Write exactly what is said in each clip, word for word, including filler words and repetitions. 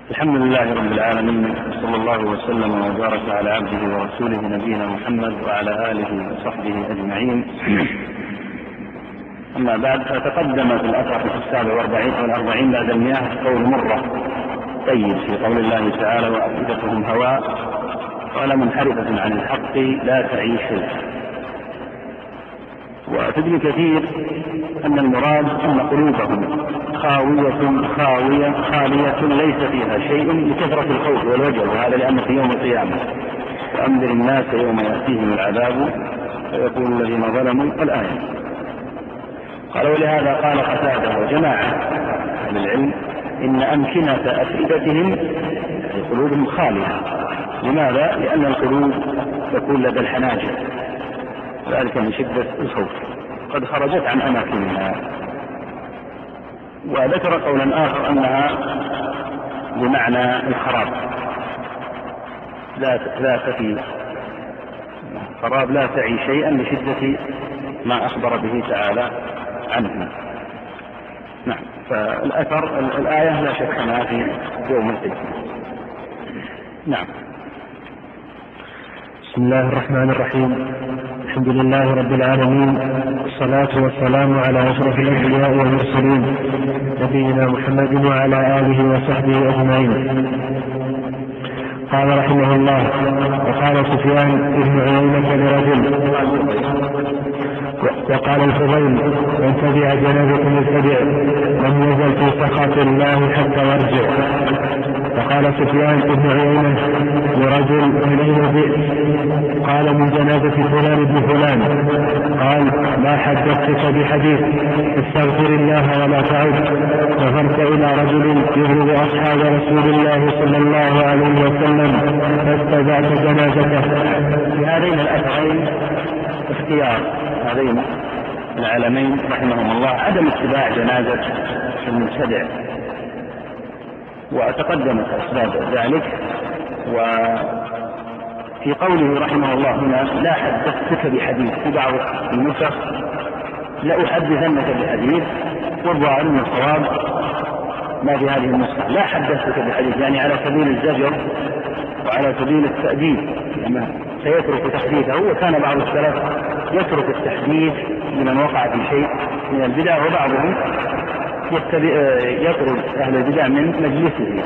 الحمد لله رب العالمين، صلى الله وسلم وبارك على عبده ورسوله نبينا محمد وعلى آله وصحبه أجمعين. أما بعد، فتقدم في الأثر في السابع والأربعين والأربعين بعد المئة قول مرة طيب في قول الله تعالى: وأفئدتهم هواء ولا منحرفة عن الحق لا تعيش. وفي ابن كثير أن المراد أن قلوبهم خاوية خاوية خالية ليس فيها شيء لكثرة الخوف والوجل، وهذا لأن في يوم القيامة وأنذر الناس يوم يأتيهم العذاب فيقول الذين ظلموا الآية. قال: ولهذا قال قتادة وجماعة أهل العلم إن أمكنة أفئدتهم في قلوبهم خالية. لماذا؟ لأن القلوب تكون لدى الحناجر، ذلك من شدة الخوف، قد خرجت عن أماكنها. وذكر قولا آخر أنها بمعنى الخراب، لا لا تفي خراب لا تعي شيئا لشدة ما أخبر به تعالى عنه. نعم. فالأثر الآية لا شك أنها في يوم القيامة. نعم. بسم الله الرحمن الرحيم. الحمد لله رب العالمين، والصلاة والسلام على أشرف الأنبياء والمرسلين نبينا محمد وعلى آله وصحبه أجمعين. قال رحمه الله: وقال سفيان بن عيينة لرجل، وقال الفضيل: من تبع جنازة مبتدع لم يزل في سخط الله حتى يرجع. فقال سفيان بن عيينة لرجل: من أين جئت؟ قال: من جنازة فلان بن فلان. قال: ما حدثتك بحديث، استغفر الله ولا تعد. نظرت إلى رجل يبغض أصحاب رسول الله صلى الله عليه وسلم فاتبعت جنازته. في هذين الأثرين اختيار هذين العالمين رحمهم الله عدم اتباع جنازة المبتدع، وتقدمت أسباب ذلك. وفي قوله رحمه الله هنا: لا حدثتك بحديث، في بعض النسخ لا أحدثنك بحديث، والظاهر من الصواب ما في هذه النسخة لا حدثتك بحديث، يعني على سبيل الزجر وعلى سبيل التأديب، لما سيترك تحديثه. وكان بعض السلف يترك التحديث لمن وقع في شيء من البدع، وبعضهم يطرد أهل البدع من مجلسه.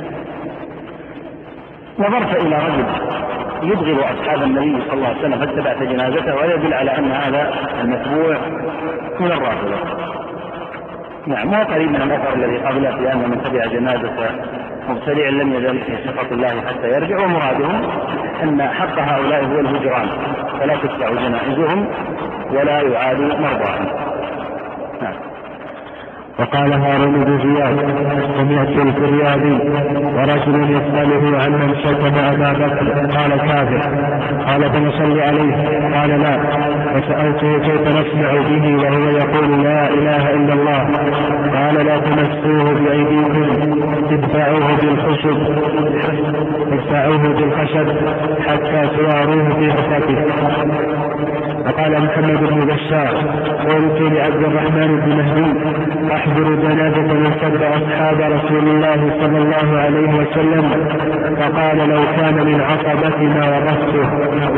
نظرت إلى رجل يبغض أصحاب النبي صلى الله عليه وسلم فاتبعت جنازته، ويدل على أن هذا المتبوع من الرافضة. نعم. ما قريب من الأثر الذي قبله في أن من تبع جنازة مبتدع لم يزل في سخط الله حتى يرجع. ومرادهم أن حق هؤلاء هو الهجران، فلا تتبع جنائزهم ولا يعاد مرضاهم. نعم. وقال هارون بن زياد: سمعت الفريابي ورجل يسأله عن من شتم أبا بكر قال: كافر. قال: فنصلي عليه؟ قال: لا. فسألته: كيف نسمع به وهو يقول لا إله إلا الله؟ قال: لا تمسوه بأيديكم، ادفعوه بالخشب ادفعوه بالخشب حتى تواروه في حفاته. وقال محمد بن بشار: قلت لعبد الرحمن بن مهدي: أحضر جنازة من سب أصحاب رسول الله صلى الله عليه وسلم. فقال: لو كان من عصبتنا ورثته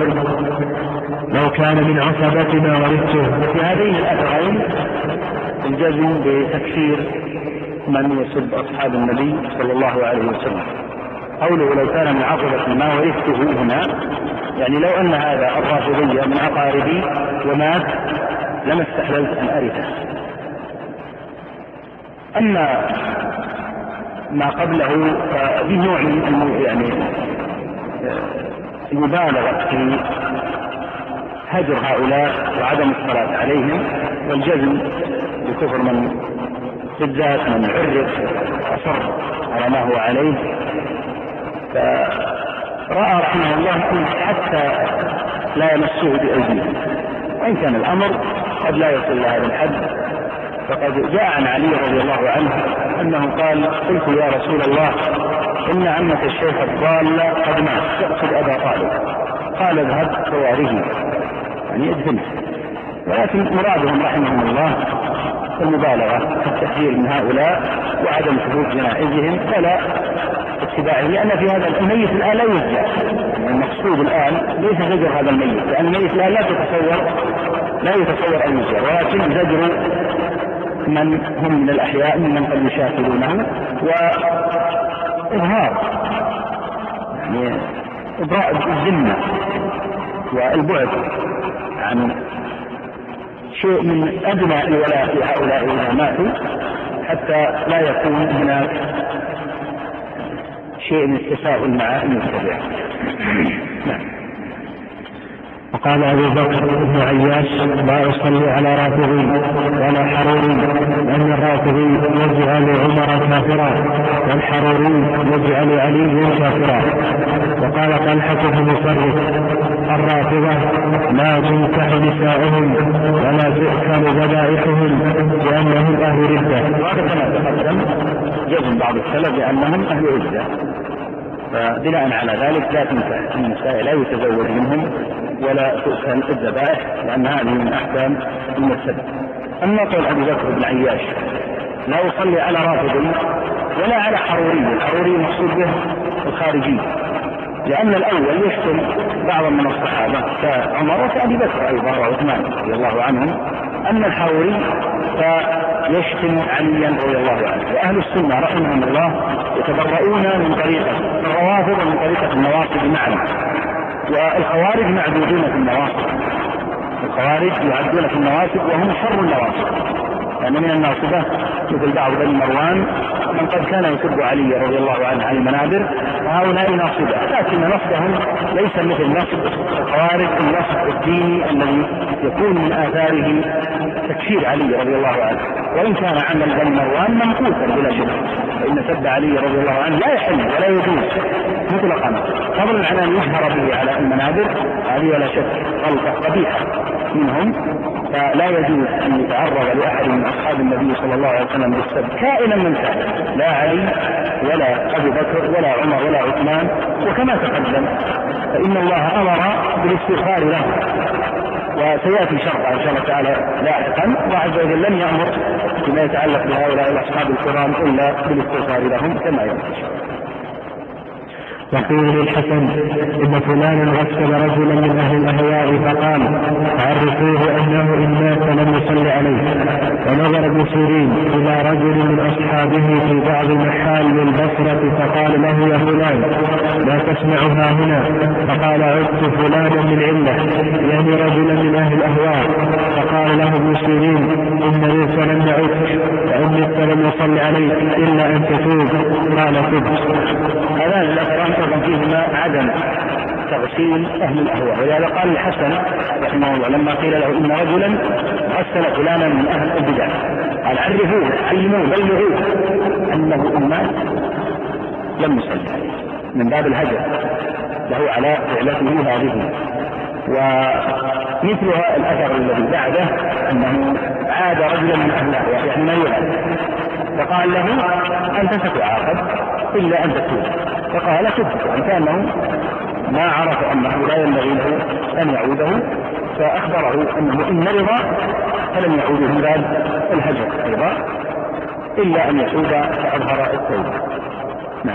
لو كان من عصبتنا ورثته. في هذين الأثرين الجزم بتكفير من يسب أصحاب النبي صلى الله عليه وسلم. قوله لو كان من عصبة ما ورثته هنا، يعني لو أن هذا الرافضية من أقاربي ومات لما استحللت أن أرثه. أما ما قبله ففي نوع من يعني المبالغة في هجر هؤلاء وعدم الصلاة عليهم والجزم بكفر من بالذات من عرف أصر على ما هو عليه. فرأى رحمه الله حتى لا يمسوه بأيديهم، وإن كان الأمر قد لا يصل إلى هذا الحد. فقد جاء عن علي رضي الله عنه أنه قال: قلت يا رسول الله إن عمة الشيخ الضال قد مات، يقصد أبا طالب. قال: اذهب فواره، يعني ادفنه. ولكن مرادهم رحمهم الله المبالغة في التحذير من هؤلاء وعدم ثبوت جنائزهم ولا اتباعهم، لأن في هذا الميت الآن لا يزجر. المقصود الآن ليس زجر هذا الميت، لأن الميت الآن لا تتصور لا يتصور أن يزجر، ولكن زجر من هم من الأحياء ممن قد يشاكلونه وإظهار يعني إبراء الذمة والبعد عن شيء من أدنى الولاء لهؤلاء إذا ماتوا، حتى لا يكون هناك شيء من التساؤل مع المتبع. نعم. وقال أبو بكر بن عياش: لا أصلي على رافضي ولا حروري، لأن الرافضي يجعل عمر كافرا والحروري يجعل علي كافرا. وقال طلحة بن مصرف: الرافضة لا تنكح نساؤهم ولا تؤكل ذبائحهم لأنهم أهل ردة. وهذا كما تقدم جزم بعض السلف بأنهم أهل ردة، فبناء على ذلك لا تنكح النساء، لا يتزوج منهم ولا تؤكل الذبائح، لأن هذه من أحكام المرتد. أما قول أبي بكر بن عياش: لا أصلي على رافضي ولا على حروري، الحروري مقصود به الخارجي، لأن الأول يشتم بعضا من الصحابة كعمر وكأبي بكر أيضا وعثمان رضي الله عنهم، أما الحروري فيشتم عليا رضي الله عنه. وأهل السنة رحمهم الله يتبرؤون من طريقة الروافض ومن طريقة النواصب معا، والخوارج معدودون في النواصب، الخوارج يعدون في النواصب وهم شر النواصب، لأن من الناصبة مثل بعض بني مروان من قد كان يسب علي رضي الله عنه على المنابر، وهؤلاء ناصبة، لكن نصبهم ليس مثل نصب الخوارج النصب الديني الذي يكون من آثاره تكفير علي رضي الله عنه، وإن كان عمل بني مروان منقوصا بلا شك، فإن سب علي رضي الله عنه لا يحل ولا يجوز مطلقا، فضلا عن أن يشهر به على المنابر، هذه ولا شك غلطة قبيحة منهم، فلا يجوز أن يتعرض لأحد من أصحاب النبي صلى الله عليه وسلم بالسب كائنا من كان، لا علي ولا أبو بكر ولا عمر ولا عثمان. وكما تقدم فإن الله أمر بالاستغفار له، وسيأتي شرطا إن شاء الله تعالى لاحقا، الله عز وجل لم يأمر بما يتعلق بهؤلاء الأصحاب الكرام إلا بالاستغفار لهم كما يأتي. وقيل للحسن: إن فلانا غسل رجلا من أهل الأهواء فقال: عرفوه أنه إن مات لم يصل عليه. ونظر ابن سيرين إلى رجل من أصحابه في بعض محال بالبصرة فقال له: يا فلان لا تسمعها هنا. فقال: عدت فلانا من علة، يعني رجلا من أهل الأهواء. فقال له ابن سيرين: إن ليس لم يعدك، فإن مت لم يصل عليك إلا أن تتوب. قال: تب. هذان الأفران أيضا فيهما عدم تغسيل أهل الأهواء، ولهذا قال الحسن رحمه الله لما قيل له إن رجلا غسل فلانا من أهل البدع قال: عرفوه علموه بلغوه أنه إن مات لم يصلي عليه، من باب الهجر له على فعلته هذه. ومثلها الأثر الذي بعده أنه عاد رجلا من أهل الأهواء يعني ما يعاد، فقال له: أنت ستعاقب إلا أن تتوب. فقال: تبت، يعني كأنه ما عرف أنه لا ينبغي له أن يعوده، فأخبره أنه إن رضا فلم يعوده من باب الهجر أيضا إلا أن يتوب فأظهر التوبة. نعم.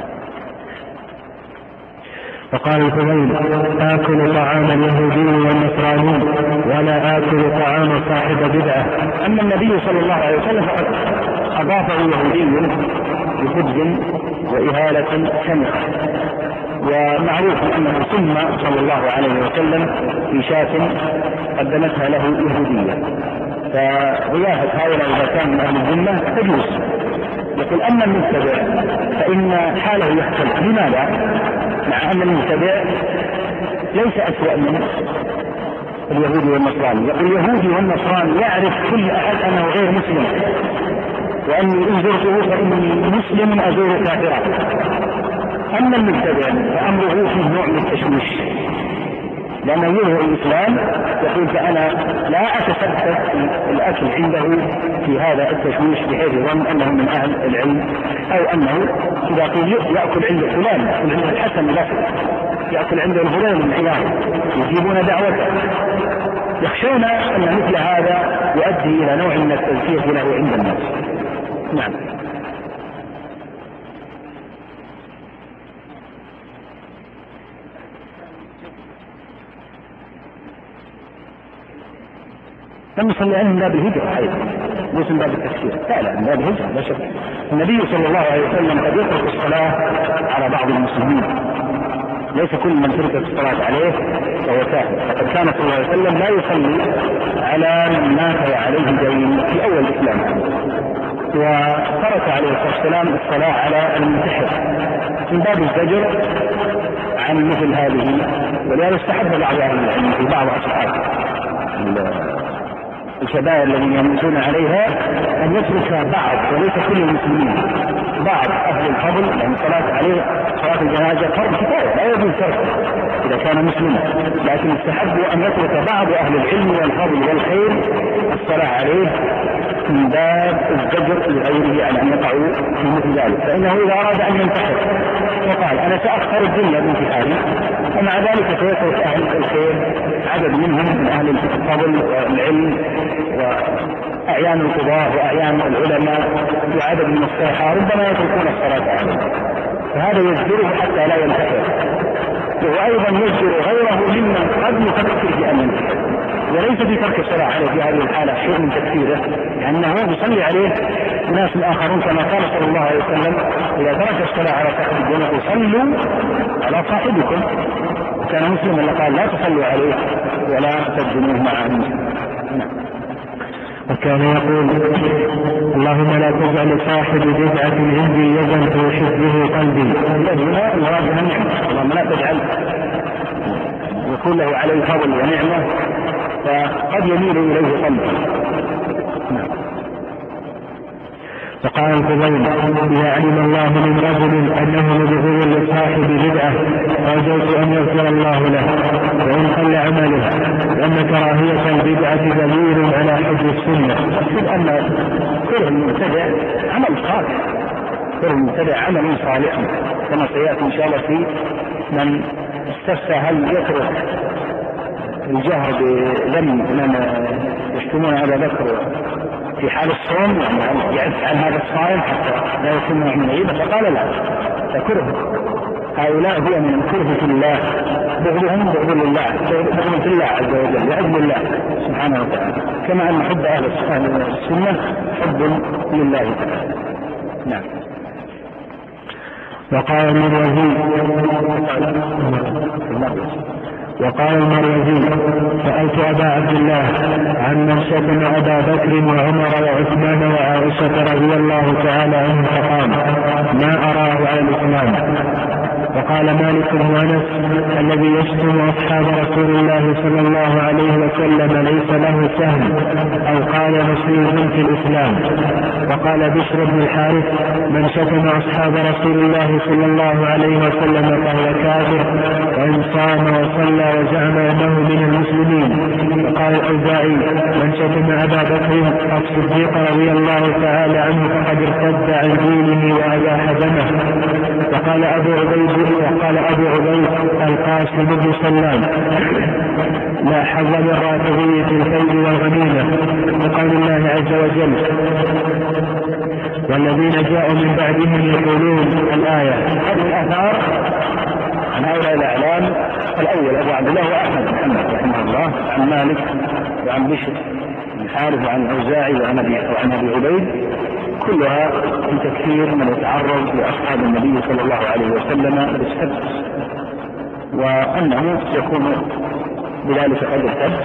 فقال الفضيل: آكل طعام اليهودي والنصراني ولا آكل طعام صاحب بدعة. أما النبي صلى الله عليه وسلم فقد أضافه يهودي بخبز وإهالة سمحة، ومعروف أنه سمى صلى الله عليه وسلم في شاة قدمتها له يهودية، فضيافة هؤلاء إذا كان من أهل الذمة تجوز. يقول: أما المتبع فإن حاله يختلف. لماذا؟ مع أن المتبع ليس أسوأ من اليهودي والنصراني. يقول: اليهودي والنصراني يعرف كل أحد أنه غير مسلم، وأني إن زرته فإني مسلم أزور كافرا. أما المتبع فأمره فيه نوع من التشويش، لأنه يظهر الإسلام يقول فأنا لا أتسبب الأكل عنده في هذا التشويش بحيث يظن أنه من أهل العلم، أو أنه إذا قيل يأكل عند فلان، يأكل عند الحسن البصري، يأكل عند الهلال من عياض يجيبون دعوته، يخشون أن مثل هذا يؤدي إلى نوع من التزكية له عند الناس. نعم. لم يصلي عنه من باب الهجرة أيضا، ليس من باب التفسير، لا لا من باب الهجرة لا شك. النبي صلى الله عليه وسلم قد يترك الصلاة على بعض المسلمين، ليس كل من تركت الصلاة عليه فهو كافر، فقد كان صلى الله عليه وسلم لا يصلي على من مات وعليه دين في أول الإسلام، وترك عليه الصلاة والسلام الصلاة على المنتحر من باب الزجر عن مثل هذه. ولهذا استحب بعض أهل العلم في بعض أصحاب الشباب الذين يموتون عليها أن يترك بعض وليس كل المسلمين، بعض أهل الفضل، لأن الصلاة عليه صلاة الجنازة فرض كفاية لا يجوز تركه إذا كان مسلما، لكن استحبوا أن يترك بعض أهل العلم والفضل والخير الصلاة عليه من باب الزجر لغيره عن أن يقعوا في مثل ذلك. فإنه إذا أراد أن ينتحر وقال أنا سأخسر الدنيا بانتحاري، ومع ذلك سيترك أهل الخير عدد منهم من أهل الفضل والعلم وأعيان القضاة وأعيان العلماء وعدد من الصالحين ربما يتركون الصلاة عليه، فهذا يجبره حتى لا ينتحر، وأيضا يجبر غيره ممن قد يفكر في أن ينتحر، وليس في ترك الصلاة عليه في هذه الحالة شيء من تكفيره، لأنه يصلي عليه ناس آخرون كما قال صلى الله عليه وسلم إذا ترك الصلاة على صاحب الجنة صلوا على صاحبكم، وكان مسلما لقال لا تصلوا عليه ولا تسجنوه مع المسلم. وكان يقول اللهم لا تجعل صاحب بدعة عندي يدا توحده قلبي. هنا المراد بها النعمة، اللهم لا تجعل يكون له عليه فضل ونعمة فقد يميل إليه قلبه. وقال الفضيل إذا علم الله من رجل أنه مبغض لصاحب بدعة رجوت أن يغفر الله له وإن قل عمله، لأن كراهية البدعة دليل على حب السنة. أقصد أن كره المبتدع عمل صالح، كره المبتدع عمل صالح كما سيأتي إن شاء الله في من استفسى هل يترك الجهر بذنب من يشتمون أبا بكر في حال الصوم، يعني يعف عن هذا الصائم حتى لا يكون نوع من الغيبة، فقال لا، فكره هؤلاء هو من الكره في الله، بغضهم بغض لله، بغضهم في الله عز وجل وعزم الله سبحانه وتعالى، كما أن حب أهل السنة حب لله تعالى. نعم. وقال المروزي وقال المروزي سألت أبا عبد الله عن من شتم أبا بكر وعمر وعثمان وعائشة رضي الله تعالى عنهم فقال ما أراه على الإسلام. وقال مالك بن أنس الذي يشتم أصحاب رسول الله صلى الله عليه وسلم ليس له سهم، أو قال نصيب في الإسلام. وقال بشر بن الحارث من شتم أصحاب رسول الله صلى الله عليه وسلم فهو كافر وإن صام وصلى وزعم أنه من المسلمين. وقال الأوزاعي من شتم أبا بكر الصديق رضي الله تعالى عنه فقد ارتد عن دينه وأباح دمه. وقال أبو عبيد وقال أبو عبيد القاسم بن سلام لا حظ للرافضي في الفيء والغنيمة، وقال الله عز وجل والذين جاءوا من بعدهم يقولون الآية. هذه الآثار عن هؤلاء الأعلام الأول أبو عبد الله وأحمد محمد رحمه الله عن مالك وعن بشر بن الحارث وعن الأوزاعي وعن أبي عبيد كلها في تكفير من يتعرض لأصحاب النبي صلى الله عليه وسلم بالسب، وأنه يكون بذلك قد ارتد،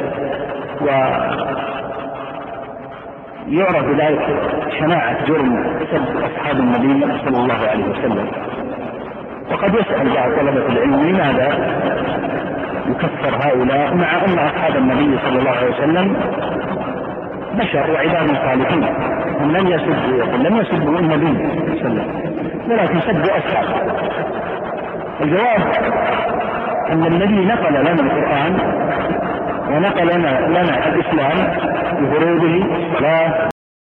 ويعرف بذلك شناعة جرم سب أصحاب النبي صلى الله عليه وسلم. وقد يسأل بعض طلبة العلم لماذا يكفر هؤلاء مع أن أصحاب النبي صلى الله عليه وسلم بشر وعباد صالحين، هم لم يسبوا لم يسبوا النبي صلى الله عليه وسلم ولكن سبوا أصحابه. الجواب أن النبي نقل لنا القرآن ونقل لنا, لنا الإسلام بفروضه الصلاة